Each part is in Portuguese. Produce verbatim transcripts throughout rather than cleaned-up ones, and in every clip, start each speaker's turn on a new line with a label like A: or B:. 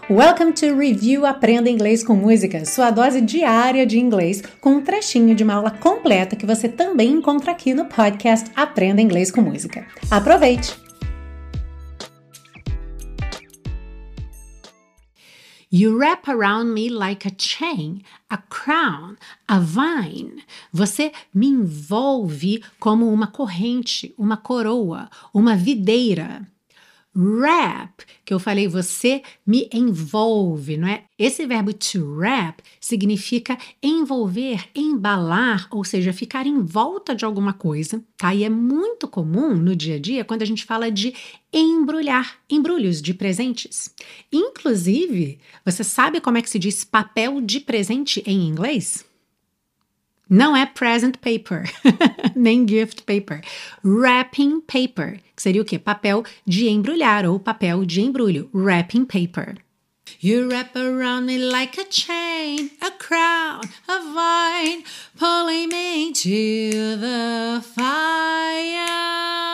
A: Welcome to Review Aprenda Inglês com Música, sua dose diária de inglês com um trechinho de uma aula completa que você também encontra aqui no podcast Aprenda Inglês com Música. Aproveite!
B: You wrap around me like a chain, a crown, a vine. Você me envolve como uma corrente, uma coroa, uma videira. Wrap, que eu falei, você me envolve, não é? Esse verbo to wrap significa envolver, embalar, ou seja, ficar em volta de alguma coisa, tá? E é muito comum no dia a dia quando a gente fala de embrulhar, embrulhos de presentes. Inclusive, você sabe como é que se diz papel de presente em inglês? Não é present paper, nem gift paper. Wrapping paper, que seria o quê? Papel de embrulhar ou papel de embrulho. Wrapping paper. You wrap around me like a chain, a crown, a vine, pulling me to the fire.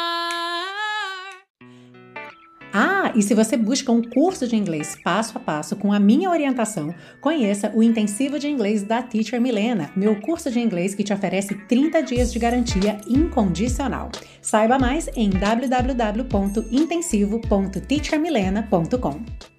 A: Ah, e se você busca um curso de inglês passo a passo com a minha orientação, conheça o Intensivo de Inglês da Teacher Milena, meu curso de inglês que te oferece trinta dias de garantia incondicional. Saiba mais em w w w ponto intensivo ponto teacher milena ponto com.